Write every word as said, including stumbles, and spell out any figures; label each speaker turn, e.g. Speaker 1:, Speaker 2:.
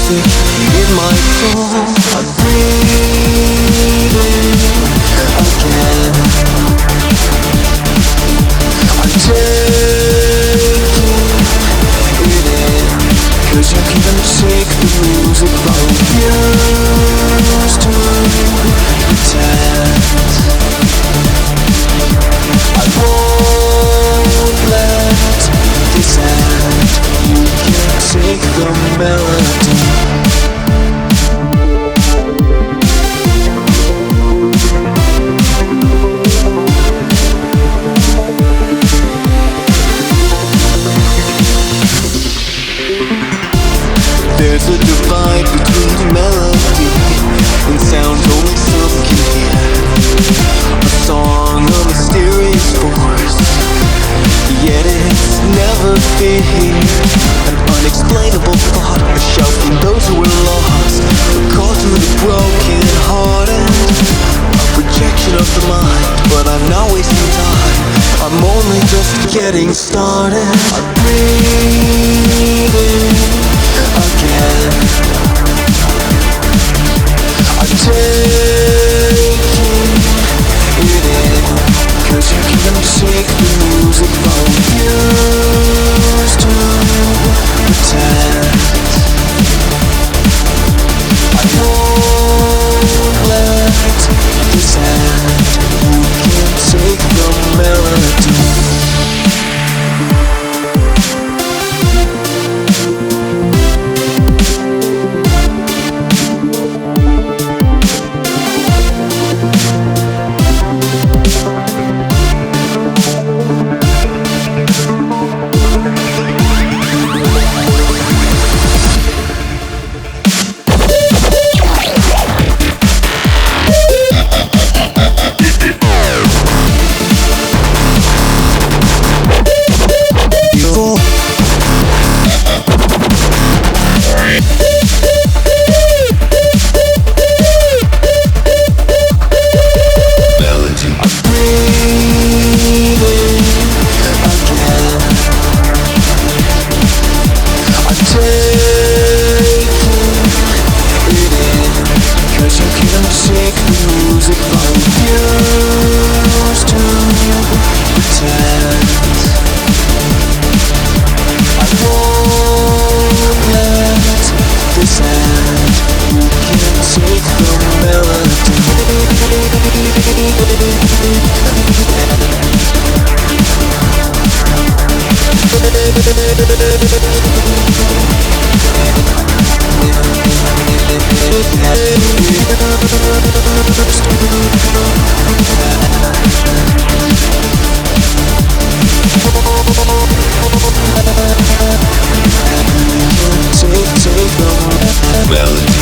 Speaker 1: music in my soul. I'm breathing again. I'm taking it in, 'cause you can't take the music from used to pretend. I won't let this end. You can't take the melody. There's a divide between melody and sound only some can hear. A song, a mysterious force, yet it's never feared. An unexplainable thought, a shout from those who are lost, a call to the broken hearted, a projection of the mind. But I'm not wasting time, I'm only just getting started. I'm breathing again. I'm taking it in, 'cause you can't take the music from used to pretend. I won't let this end. You can't take the melody. Take the music from used to pretend. I won't let this end. You can't take the melody. Take, take the melody.